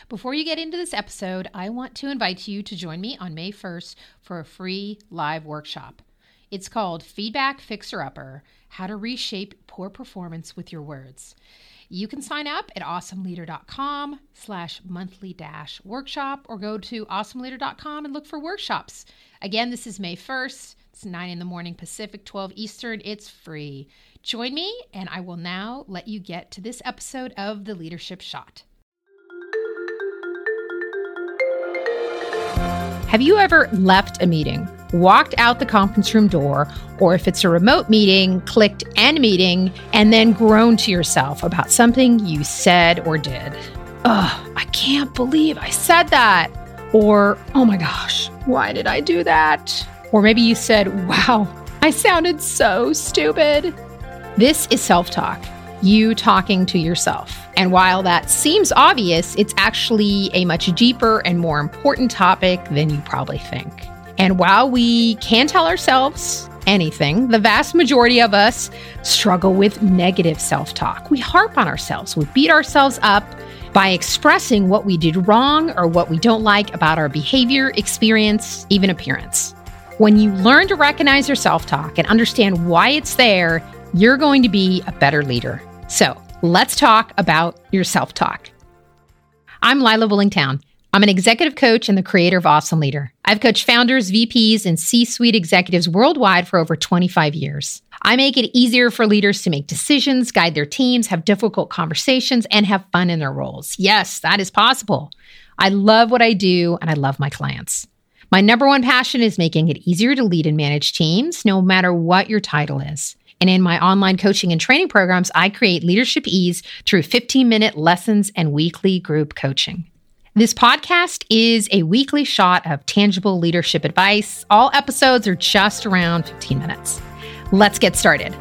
Before you get into this episode, I want to invite you to join me on May 1st for a free live workshop. It's called Feedback Fixer-Upper: How to Reshape Poor Performance with Your Words. You can sign up at awesomeleader.com/monthly-workshop or go to awesomeleader.com and look for workshops. Again, this is May 1st. It's 9 a.m. Pacific, 12 Eastern. It's free. Join me, and I will now let you get to this episode of The Leadership Shot. Have you ever left a meeting, walked out the conference room door, or if it's a remote meeting, clicked end meeting, and then groaned to yourself about something you said or did? Ugh, I can't believe I said that. Or, oh my gosh, why did I do that? Or maybe you said, wow, I sounded so stupid. This is self-talk, you talking to yourself. And while that seems obvious, it's actually a much deeper and more important topic than you probably think. And while we can tell ourselves anything, the vast majority of us struggle with negative self-talk. We harp on ourselves. We beat ourselves up by expressing what we did wrong or what we don't like about our behavior, experience, even appearance. When you learn to recognize your self-talk and understand why it's there, you're going to be a better leader. So let's talk about your self-talk. I'm Lila Willingtown. I'm an executive coach and the creator of Awesome Leader. I've coached founders, VPs, and C-suite executives worldwide for over 25 years. I make it easier for leaders to make decisions, guide their teams, have difficult conversations, and have fun in their roles. Yes, that is possible. I love what I do, and I love my clients. My number one passion is making it easier to lead and manage teams, no matter what your title is. And in my online coaching and training programs, I create leadership ease through 15-minute lessons and weekly group coaching. This podcast is a weekly shot of tangible leadership advice. All episodes are just around 15 minutes. Let's get started.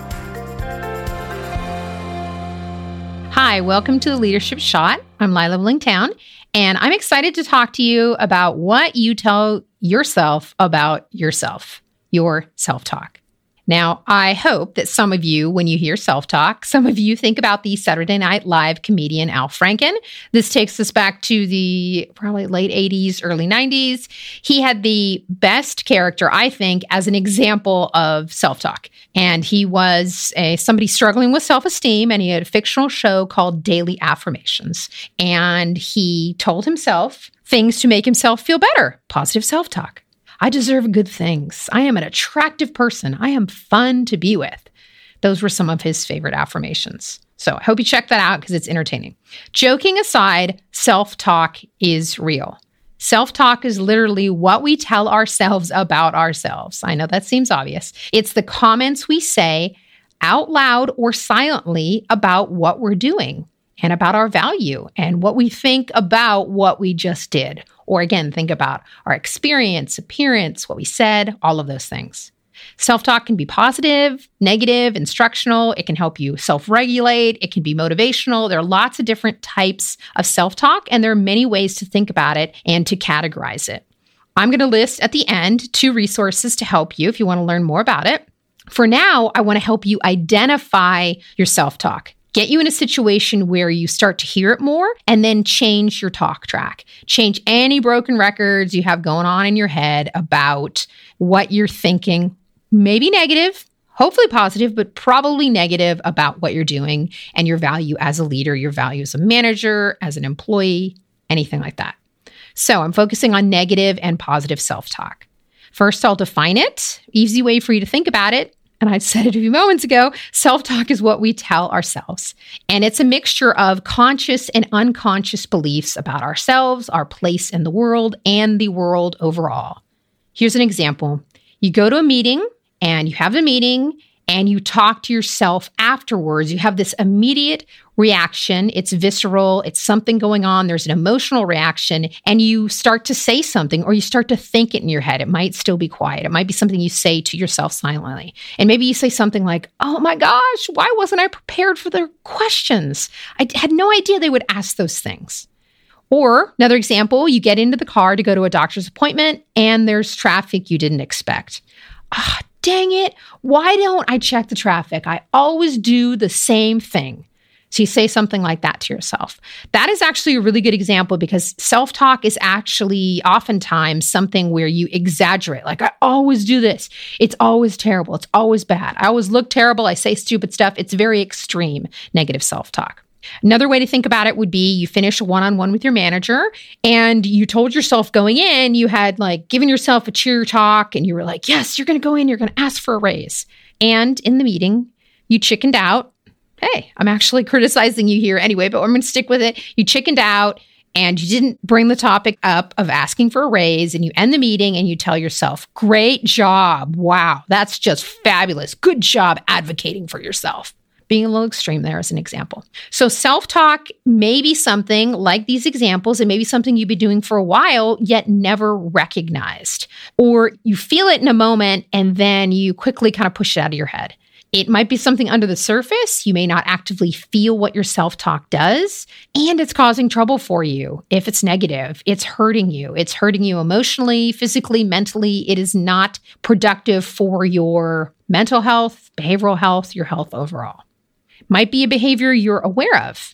Hi, welcome to the Leadership Shot. I'm Lila Willingtown, and I'm excited to talk to you about what you tell yourself about yourself, your self-talk. Now, I hope that some of you, when you hear self-talk, some of you think about the Saturday Night Live comedian Al Franken. This takes us back to the probably late 80s, early 90s. He had the best character, I think, as an example of self-talk. And he was somebody struggling with self-esteem, and he had a fictional show called Daily Affirmations. And he told himself things to make himself feel better, positive self-talk. I deserve good things. I am an attractive person. I am fun to be with. Those were some of his favorite affirmations. So I hope you check that out because it's entertaining. Joking aside, self-talk is real. Self-talk is literally what we tell ourselves about ourselves. I know that seems obvious. It's the comments we say out loud or silently about what we're doing and about our value and what we think about what we just did. Or again, think about our experience, appearance, what we said, all of those things. Self-talk can be positive, negative, instructional. It can help you self-regulate. It can be motivational. There are lots of different types of self-talk, and there are many ways to think about it and to categorize it. I'm going to list at the end 2 resources to help you if you want to learn more about it. For now, I want to help you identify your self-talk. Get you in a situation where you start to hear it more and then change your talk track. Change any broken records you have going on in your head about what you're thinking, maybe negative, hopefully positive, but probably negative about what you're doing and your value as a leader, your value as a manager, as an employee, anything like that. So I'm focusing on negative and positive self-talk. First, I'll define it. Easy way for you to think about it. And I said it a few moments ago, self-talk is what we tell ourselves. And it's a mixture of conscious and unconscious beliefs about ourselves, our place in the world, and the world overall. Here's an example. You go to a meeting and you have a meeting and you talk to yourself afterwards. You have this immediate reaction. It's visceral. It's something going on. There's an emotional reaction, and you start to say something or you start to think it in your head. It might still be quiet. It might be something you say to yourself silently. And maybe you say something like, oh my gosh, why wasn't I prepared for their questions? I had no idea they would ask those things. Or another example, you get into the car to go to a doctor's appointment and there's traffic you didn't expect. Dang it. Why don't I check the traffic? I always do the same thing. So you say something like that to yourself. That is actually a really good example because self-talk is actually oftentimes something where you exaggerate. Like, I always do this. It's always terrible. It's always bad. I always look terrible. I say stupid stuff. It's very extreme negative self-talk. Another way to think about it would be you finish a one-on-one with your manager and you told yourself going in, you had like given yourself a cheer talk and you were like, yes, you're going to go in, you're going to ask for a raise. And in the meeting, you chickened out. Hey, I'm actually criticizing you here anyway, but I'm going to stick with it. You chickened out and you didn't bring the topic up of asking for a raise, and you end the meeting and you tell yourself, great job. Wow, that's just fabulous. Good job advocating for yourself. Being a little extreme there as an example. So self-talk may be something like these examples. It may be something you've been doing for a while, yet never recognized. Or you feel it in a moment and then you quickly kind of push it out of your head. It might be something under the surface. You may not actively feel what your self-talk does, and it's causing trouble for you. If it's negative, it's hurting you. It's hurting you emotionally, physically, mentally. It is not productive for your mental health, behavioral health, your health overall. Might be a behavior you're aware of.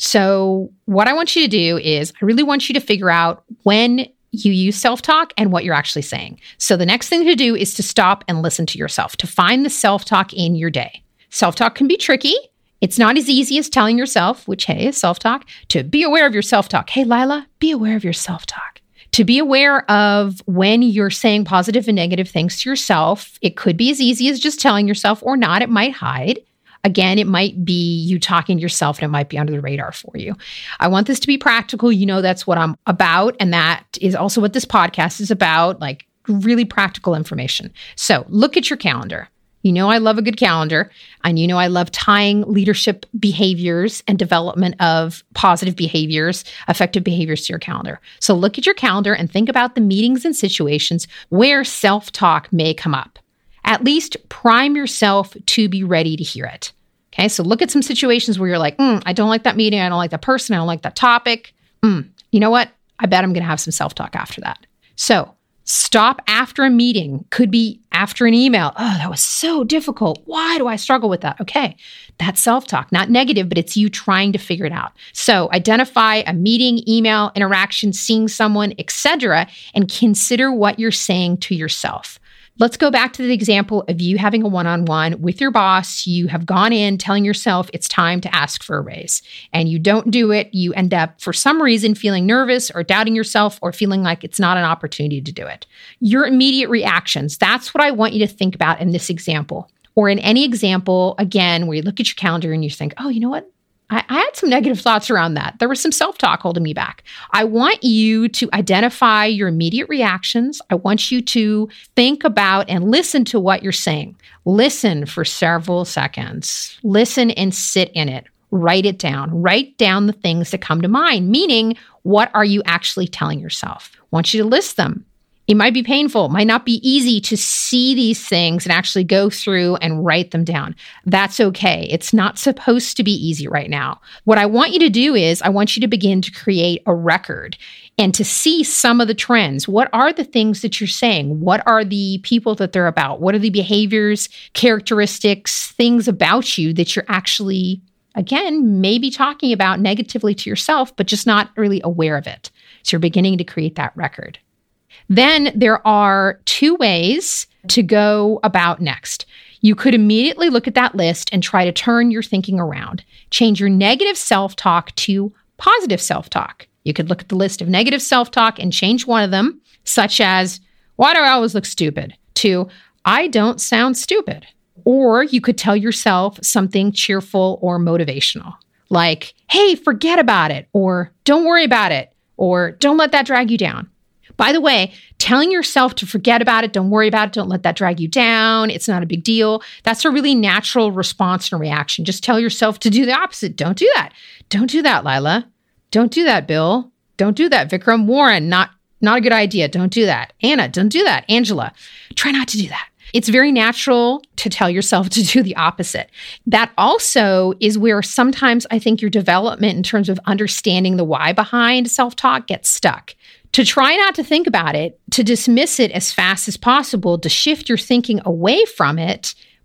So what I want you to do is I really want you to figure out when you use self-talk and what you're actually saying. So the next thing to do is to stop and listen to yourself, to find the self-talk in your day. Self-talk can be tricky. It's not as easy as telling yourself, which, hey, is self-talk, to be aware of your self-talk. Hey, Lila, be aware of your self-talk. To be aware of when you're saying positive and negative things to yourself. It could be as easy as just telling yourself or not. It might hide. Again, it might be you talking to yourself and it might be under the radar for you. I want this to be practical. You know, that's what I'm about. And that is also what this podcast is about, like really practical information. So look at your calendar. You know, I love a good calendar, and you know, I love tying leadership behaviors and development of positive behaviors, effective behaviors to your calendar. So look at your calendar and think about the meetings and situations where self-talk may come up. At least prime yourself to be ready to hear it. Okay, so look at some situations where you're like, I don't like that meeting. I don't like that person. I don't like that topic. You know what? I bet I'm going to have some self-talk after that. So stop after a meeting. Could be after an email. Oh, that was so difficult. Why do I struggle with that? Okay, that's self-talk, not negative, but it's you trying to figure it out. So identify a meeting, email, interaction, seeing someone, etc., and consider what you're saying to yourself. Let's go back to the example of you having a one-on-one with your boss. You have gone in telling yourself it's time to ask for a raise, and you don't do it. You end up, for some reason, feeling nervous or doubting yourself or feeling like it's not an opportunity to do it. Your immediate reactions, that's what I want you to think about in this example. Or in any example, again, where you look at your calendar and you think, oh, you know what? I had some negative thoughts around that. There was some self-talk holding me back. I want you to identify your immediate reactions. I want you to think about and listen to what you're saying. Listen for several seconds. Listen and sit in it. Write it down. Write down the things that come to mind, meaning what are you actually telling yourself? I want you to list them. It might be painful, it might not be easy to see these things and actually go through and write them down. That's okay. It's not supposed to be easy right now. What I want you to do is I want you to begin to create a record and to see some of the trends. What are the things that you're saying? What are the people that they're about? What are the behaviors, characteristics, things about you that you're actually, again, maybe talking about negatively to yourself, but just not really aware of it? So you're beginning to create that record. Then there are two ways to go about next. You could immediately look at that list and try to turn your thinking around. Change your negative self-talk to positive self-talk. You could look at the list of negative self-talk and change one of them, such as, why do I always look stupid? To, I don't sound stupid. Or you could tell yourself something cheerful or motivational, like, hey, forget about it, or don't worry about it, or don't let that drag you down. By the way, telling yourself to forget about it, don't worry about it, don't let that drag you down, it's not a big deal, that's a really natural response and reaction. Just tell yourself to do the opposite. Don't do that. Don't do that, Lila. Don't do that, Bill. Don't do that, Vikram. Warren, not a good idea. Don't do that. Anna, don't do that. Angela, try not to do that. It's very natural to tell yourself to do the opposite. That also is where sometimes I think your development in terms of understanding the why behind self-talk gets stuck. To try not to think about it, to dismiss it as fast as possible, to shift your thinking away from it,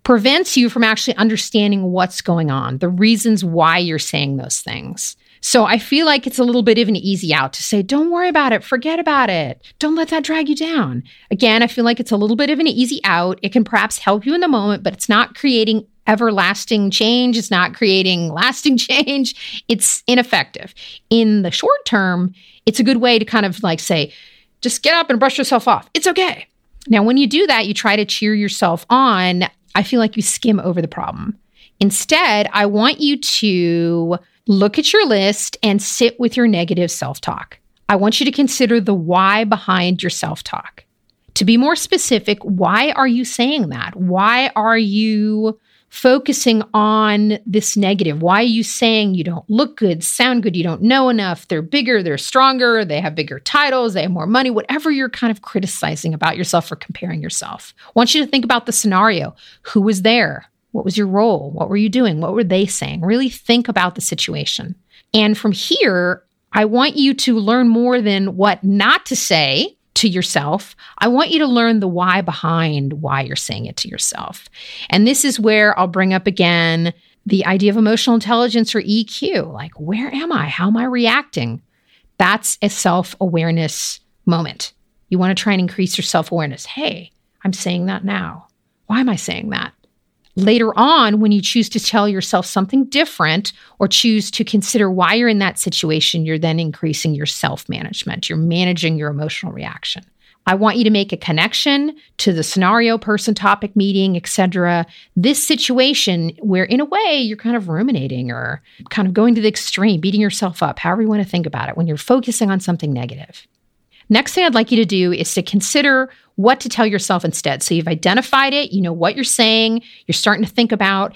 prevents you from actually understanding what's going on, the reasons why you're saying those things. So I feel like it's a little bit of an easy out to say, don't worry about it, forget about it. Don't let that drag you down. Again, I feel like it's a little bit of an easy out. It can perhaps help you in the moment, but it's not creating everlasting change. It's not creating lasting change. It's ineffective. In the short term, it's a good way to kind of like say, just get up and brush yourself off. It's okay. Now, when you do that, you try to cheer yourself on. I feel like you skim over the problem. Instead, I want you to look at your list and sit with your negative self-talk. I want you to consider the why behind your self-talk. To be more specific, why are you saying that? Why are you focusing on this negative? Why are you saying you don't look good, sound good, you don't know enough, they're bigger, they're stronger, they have bigger titles, they have more money, whatever you're kind of criticizing about yourself or comparing yourself. I want you to think about the scenario. Who was there? What was your role? What were you doing? What were they saying? Really think about the situation. And from here, I want you to learn more than what not to say to yourself. I want you to learn the why behind why you're saying it to yourself. And this is where I'll bring up again the idea of emotional intelligence or EQ. Like, where am I? How am I reacting? That's a self-awareness moment. You want to try and increase your self-awareness. Hey, I'm saying that now. Why am I saying that? Later on, when you choose to tell yourself something different or choose to consider why you're in that situation, you're then increasing your self-management. You're managing your emotional reaction. I want you to make a connection to the scenario, person, topic, meeting, etc. This situation where, in a way, you're kind of ruminating or kind of going to the extreme, beating yourself up, however you want to think about it, when you're focusing on something negative. Next thing I'd like you to do is to consider what to tell yourself instead. So you've identified it, you know what you're saying, you're starting to think about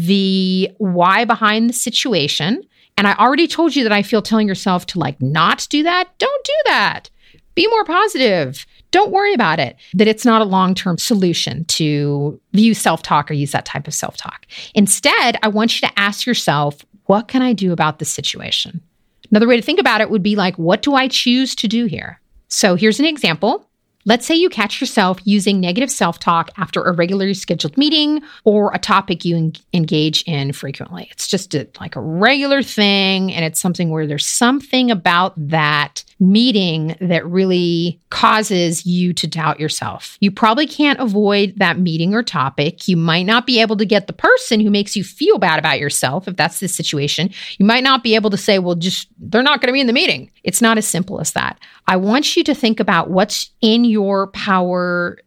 the why behind the situation. And I already told you that I feel telling yourself to like not do that. Don't do that. Be more positive. Don't worry about it. That it's not a long-term solution to view self-talk or use that type of self-talk. Instead, I want you to ask yourself, what can I do about this situation? Another way to think about it would be like, what do I choose to do here? So here's an example. Let's say you catch yourself using negative self-talk after a regularly scheduled meeting or a topic you engage in frequently. It's just like a regular thing, and it's something where there's something about that meeting that really causes you to doubt yourself. You probably can't avoid that meeting or topic. You might not be able to get the person who makes you feel bad about yourself, if that's the situation. You might not be able to say, well, just they're not going to be in the meeting. It's not as simple as that. I want you to think about what's in your power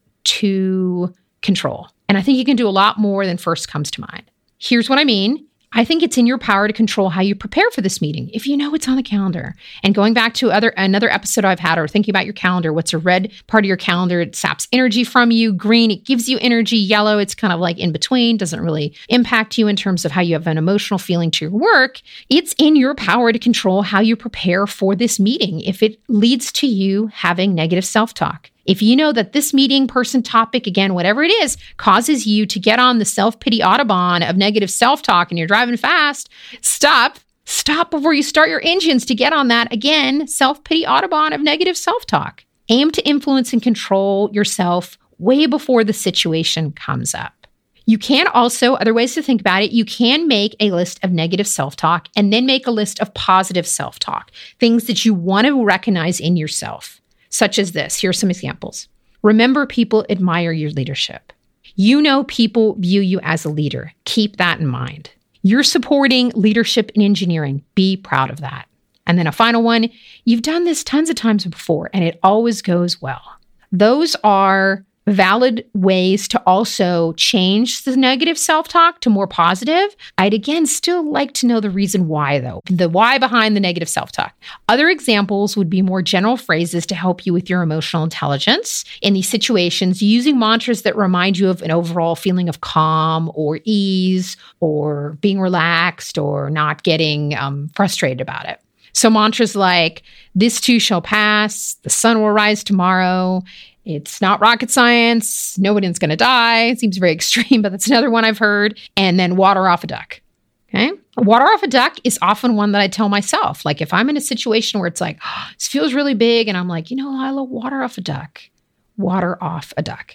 to control. And I think you can do a lot more than first comes to mind. Here's what I mean. I think it's in your power to control how you prepare for this meeting. If you know it's on the calendar, and going back to another episode I've had, or thinking about your calendar, what's a red part of your calendar? It saps energy from you. Green, it gives you energy. Yellow, it's kind of like in between, doesn't really impact you in terms of how you have an emotional feeling to your work. It's in your power to control how you prepare for this meeting if it leads to you having negative self-talk. If you know that this meeting, person, topic, again, whatever it is, causes you to get on the self-pity Autobahn of negative self-talk and you're driving fast, stop before you start your engines to get on that, again, self-pity Autobahn of negative self-talk. Aim to influence and control yourself way before the situation comes up. You can also, other ways to think about it, you can make a list of negative self-talk and then make a list of positive self-talk, things that you want to recognize in yourself. Such as this. Here are some examples. Remember, people admire your leadership. You know people view you as a leader. Keep that in mind. You're supporting leadership in engineering. Be proud of that. And then a final one. You've done this tons of times before, and it always goes well. Those are valid ways to also change the negative self-talk to more positive. I'd again still like to know the reason why, though, the why behind the negative self-talk. Other examples would be more general phrases to help you with your emotional intelligence in these situations, using mantras that remind you of an overall feeling of calm or ease or being relaxed or not getting frustrated about it. So mantras like, this too shall pass, the sun will rise tomorrow, it's not rocket science, nobody's going to die. It seems very extreme, but that's another one I've heard. And then water off a duck. Okay. Water off a duck is often one that I tell myself. Like if I'm in a situation where it's like, this feels really big, and I'm like, Lila, water off a duck. Water off a duck.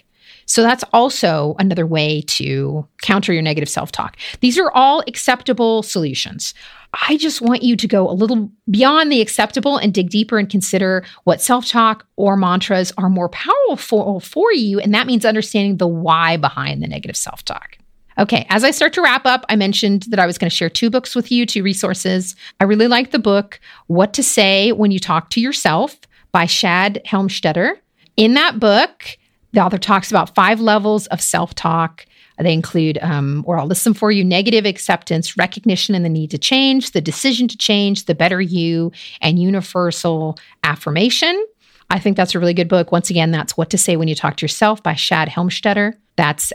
So that's also another way to counter your negative self-talk. These are all acceptable solutions. I just want you to go a little beyond the acceptable and dig deeper and consider what self-talk or mantras are more powerful for you. And that means understanding the why behind the negative self-talk. Okay, as I start to wrap up, I mentioned that I was going to share 2 books with you, 2 resources. I really like the book, What to Say When You Talk to Yourself by Shad Helmstetter. In that book, the author talks about 5 levels of self-talk. They include, or I'll list them for you: negative acceptance, recognition and the need to change, the decision to change, the better you, and universal affirmation. I think that's a really good book. Once again, that's What to Say When You Talk to Yourself by Shad Helmstetter. That's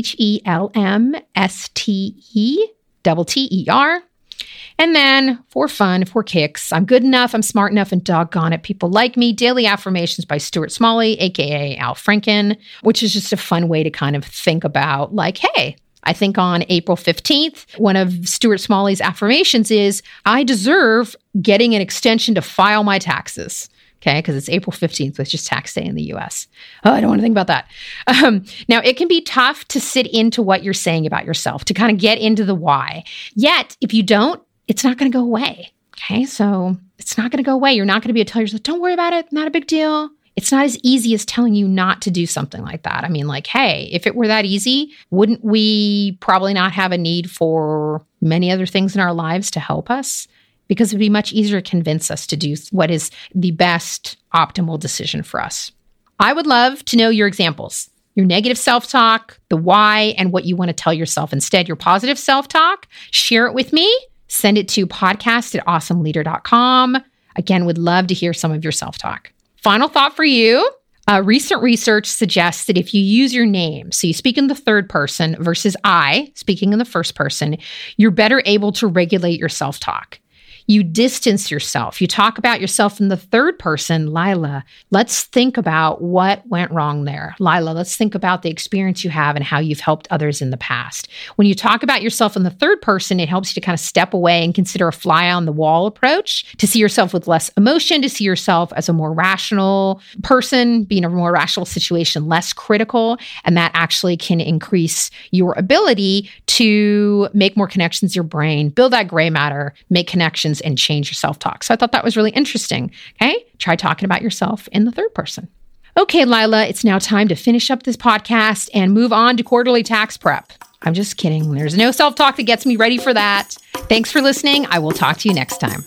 HELMSTETTER. And then for fun, for kicks, I'm good enough, I'm smart enough, and doggone it, people like me. Daily Affirmations by Stuart Smalley, aka Al Franken, which is just a fun way to kind of think about like, hey, I think on April 15th, one of Stuart Smalley's affirmations is, I deserve getting an extension to file my taxes. Okay, because it's April 15th, which is tax day in the US. Oh, I don't want to think about that. Now, it can be tough to sit into what you're saying about yourself, to kind of get into the why. Yet, if you don't, it's not going to go away. Okay, so it's not going to go away. You're not going to be able to tell yourself, don't worry about it, not a big deal. It's not as easy as telling you not to do something like that. I mean, like, hey, if it were that easy, wouldn't we probably not have a need for many other things in our lives to help us? Because it'd be much easier to convince us to do what is the best optimal decision for us. I would love to know your examples, your negative self-talk, the why, and what you want to tell yourself. Instead, your positive self-talk, share it with me. Send it to podcast@awesomeleader.com. Again, would love to hear some of your self-talk. Final thought for you. Recent research suggests that if you use your name, so you speak in the third person versus I, speaking in the first person, you're better able to regulate your self-talk. You distance yourself. You talk about yourself in the third person. Lila, let's think about what went wrong there. Lila, let's think about the experience you have and how you've helped others in the past. When you talk about yourself in the third person, it helps you to kind of step away and consider a fly on the wall approach, to see yourself with less emotion, to see yourself as a more rational person, being a more rational situation, less critical. And that actually can increase your ability to make more connections in your brain, build that gray matter, make connections, and change your self-talk. So I thought that was really interesting. Okay. Try talking about yourself in the third person. Okay, Lila, it's now time to finish up this podcast and move on to quarterly tax prep. I'm just kidding. There's no self-talk that gets me ready for that. Thanks for listening. I will talk to you next time.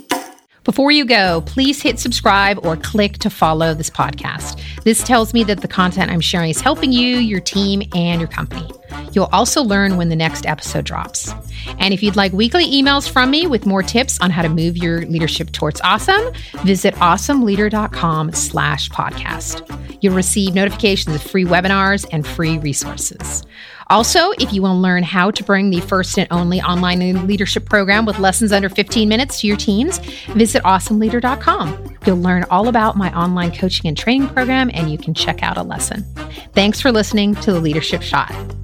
Before you go, please hit subscribe or click to follow this podcast. This tells me that the content I'm sharing is helping you, your team, and your company. You'll also learn when the next episode drops. And if you'd like weekly emails from me with more tips on how to move your leadership towards awesome, visit awesomeleader.com/podcast. You'll receive notifications of free webinars and free resources. Also, if you want to learn how to bring the first and only online leadership program with lessons under 15 minutes to your teams, visit awesomeleader.com. You'll learn all about my online coaching and training program, and you can check out a lesson. Thanks for listening to The Leadership Shot.